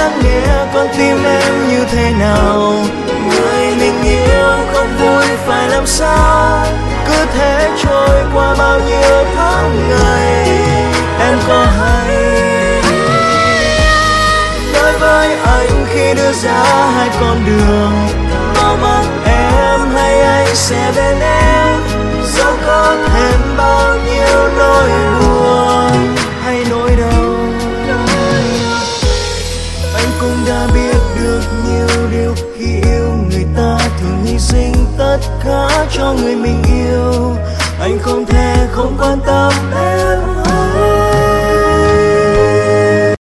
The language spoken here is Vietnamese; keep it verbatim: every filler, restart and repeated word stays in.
lắng nghe con tim em như thế nào. Người mình yêu không vui phải làm sao, cứ thế trôi qua bao nhiêu tháng ngày. Em có hay nói với anh khi đưa ra hai con đường, mau mắt em hay anh sẽ bên em, dẫu có thêm bao nhiêu nỗi buồn hay nỗi đau. Anh cũng đã biết được nhiều điều khi yêu người ta thường hy sinh tất cả cho người mình yêu. Anh không thể không quan tâm em